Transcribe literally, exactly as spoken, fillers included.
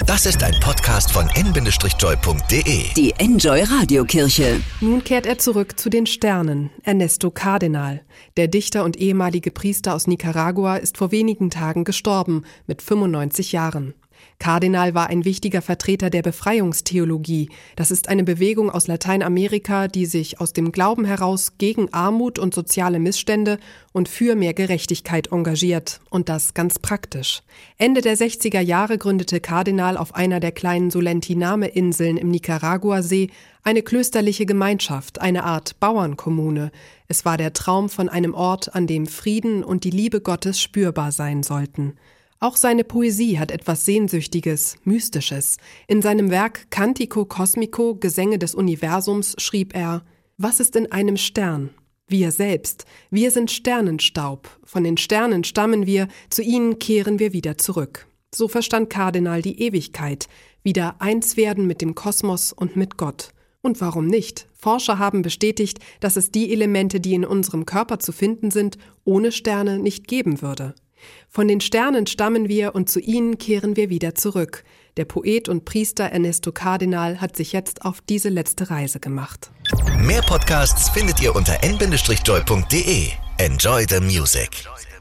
Das ist ein Podcast von en Bindestrich-joy punkt de. Die Enjoy Radiokirche. Nun kehrt er zurück zu den Sternen, Ernesto Cardenal. Der Dichter und ehemalige Priester aus Nicaragua ist vor wenigen Tagen gestorben, mit fünfundneunzig Jahren. Cardenal war ein wichtiger Vertreter der Befreiungstheologie. Das ist eine Bewegung aus Lateinamerika, die sich aus dem Glauben heraus gegen Armut und soziale Missstände und für mehr Gerechtigkeit engagiert. Und das ganz praktisch. Ende der sechziger Jahre gründete Cardenal auf einer der kleinen Solentiname-Inseln im Nicaraguasee eine klösterliche Gemeinschaft, eine Art Bauernkommune. Es war der Traum von einem Ort, an dem Frieden und die Liebe Gottes spürbar sein sollten. Auch seine Poesie hat etwas Sehnsüchtiges, Mystisches. In seinem Werk Cantico Cosmico, Gesänge des Universums, schrieb er: Was ist in einem Stern? Wir selbst. Wir sind Sternenstaub. Von den Sternen stammen wir, zu ihnen kehren wir wieder zurück. So verstand Cardenal die Ewigkeit, wieder eins werden mit dem Kosmos und mit Gott. Und warum nicht? Forscher haben bestätigt, dass es die Elemente, die in unserem Körper zu finden sind, ohne Sterne nicht geben würde. Von den Sternen stammen wir und zu ihnen kehren wir wieder zurück. Der Poet und Priester Ernesto Cardenal hat sich jetzt auf diese letzte Reise gemacht. Mehr Podcasts findet ihr unter en Bindestrich-joy punkt de. Enjoy the music.